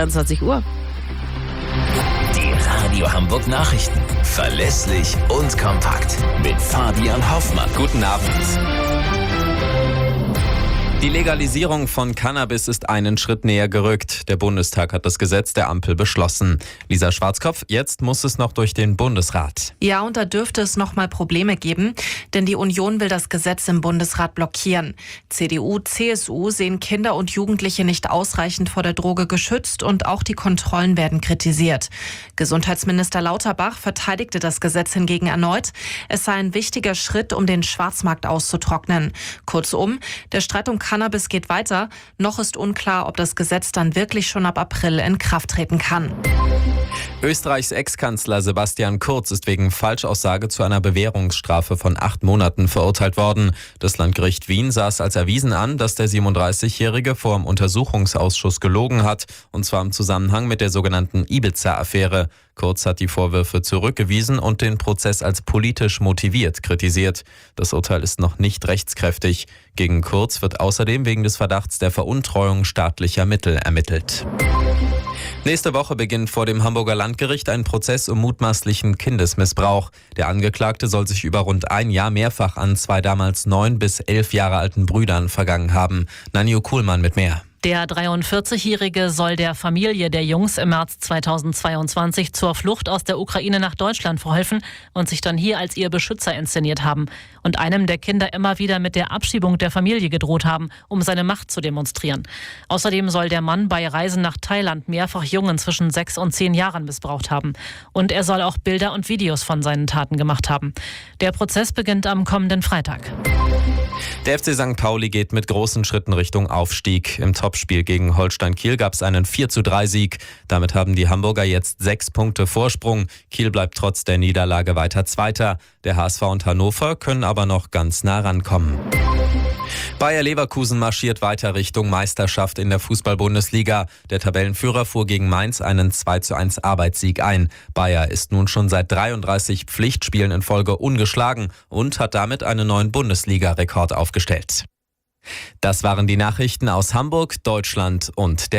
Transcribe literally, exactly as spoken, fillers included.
zweiundzwanzig Uhr. Die Radio Hamburg Nachrichten. Verlässlich und kompakt. Mit Fabian Hoffmann. Guten Abend. Die Legalisierung von Cannabis ist einen Schritt näher gerückt. Der Bundestag hat das Gesetz der Ampel beschlossen. Lisa Schwarzkopf, jetzt muss es noch durch den Bundesrat. Ja, und da dürfte es noch mal Probleme geben, denn die Union will das Gesetz im Bundesrat blockieren. C D U, C S U sehen Kinder und Jugendliche nicht ausreichend vor der Droge geschützt und auch die Kontrollen werden kritisiert. Gesundheitsminister Lauterbach verteidigte das Gesetz hingegen erneut. Es sei ein wichtiger Schritt, um den Schwarzmarkt auszutrocknen. Kurzum, der Streit um Cannabis geht weiter. Noch ist unklar, ob das Gesetz dann wirklich schon ab April in Kraft treten kann. Österreichs Ex-Kanzler Sebastian Kurz ist wegen Falschaussage zu einer Bewährungsstrafe von acht Monaten verurteilt worden. Das Landgericht Wien sah es als erwiesen an, dass der siebenunddreißigjährige vor dem Untersuchungsausschuss gelogen hat, und zwar im Zusammenhang mit der sogenannten Ibiza-Affäre. Kurz hat die Vorwürfe zurückgewiesen und den Prozess als politisch motiviert kritisiert. Das Urteil ist noch nicht rechtskräftig. Gegen Kurz wird außerdem wegen des Verdachts der Veruntreuung staatlicher Mittel ermittelt. Nächste Woche beginnt vor dem Hamburger Landgericht ein Prozess um mutmaßlichen Kindesmissbrauch. Der Angeklagte soll sich über rund ein Jahr mehrfach an zwei damals neun bis elf Jahre alten Brüdern vergangen haben. Nanju Kuhlmann mit mehr. Der dreiundvierzigjährige soll der Familie der Jungs im März zweitausendzweiundzwanzig zur Flucht aus der Ukraine nach Deutschland verholfen und sich dann hier als ihr Beschützer inszeniert haben und einem der Kinder immer wieder mit der Abschiebung der Familie gedroht haben, um seine Macht zu demonstrieren. Außerdem soll der Mann bei Reisen nach Thailand mehrfach Jungen zwischen sechs und zehn Jahren missbraucht haben. Und er soll auch Bilder und Videos von seinen Taten gemacht haben. Der Prozess beginnt am kommenden Freitag. Der F C Sankt Pauli geht mit großen Schritten Richtung Aufstieg. Im Topspiel gegen Holstein Kiel gab es einen vier zu drei Sieg. Damit haben die Hamburger jetzt sechs Punkte Vorsprung. Kiel bleibt trotz der Niederlage weiter Zweiter. Der H S V und Hannover können aber noch ganz nah rankommen. Bayer Leverkusen marschiert weiter Richtung Meisterschaft in der Fußball-Bundesliga. Der Tabellenführer fuhr gegen Mainz einen zwei zu eins Arbeitssieg ein. Bayer ist nun schon seit dreiunddreißig Pflichtspielen in Folge ungeschlagen und hat damit einen neuen Bundesliga-Rekord aufgestellt. Das waren die Nachrichten aus Hamburg, Deutschland und der